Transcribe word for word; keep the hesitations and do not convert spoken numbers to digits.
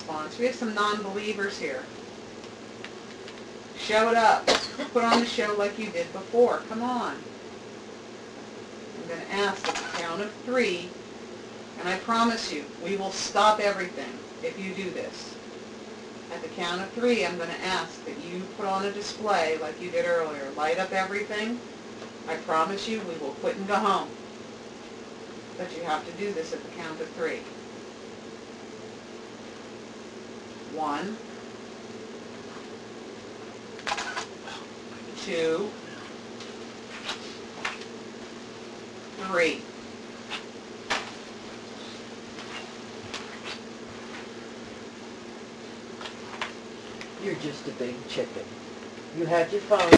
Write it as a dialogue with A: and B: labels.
A: response. We have some non-believers here. Show it up. Put on the show like you did before. Come on. I'm going to ask at the count of three, and I promise you, we will stop everything if you do this. At the count of three, I'm going to ask that you put on a display like you did earlier. Light up everything. I promise you, we will quit and go home. But you have to do this at the count of three. One, two, three.
B: You're just a big chicken. You had your phone.